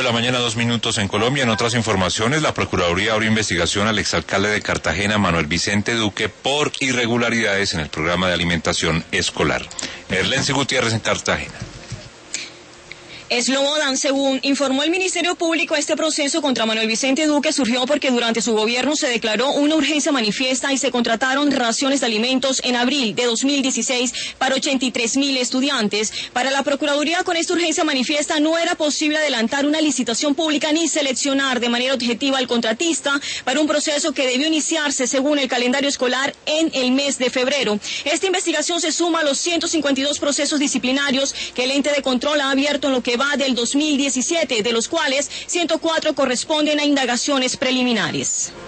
8:02 a.m. en Colombia. En otras informaciones, la Procuraduría abrió investigación al exalcalde de Cartagena, Manuel Vicente Duque, por irregularidades en el programa de alimentación escolar. Erlency Gutiérrez en Cartagena. Slobodan, según informó el Ministerio Público, este proceso contra Manuel Vicente Duque surgió porque durante su gobierno se declaró una urgencia manifiesta y se contrataron raciones de alimentos en abril de 2016 para 83.000 estudiantes. Para la Procuraduría, con esta urgencia manifiesta no era posible adelantar una licitación pública ni seleccionar de manera objetiva al contratista para un proceso que debió iniciarse según el calendario escolar en el mes de febrero. Esta investigación se suma a los 152 procesos disciplinarios que el ente de control ha abierto en lo que va del 2017, de los cuales 104 corresponden a indagaciones preliminares.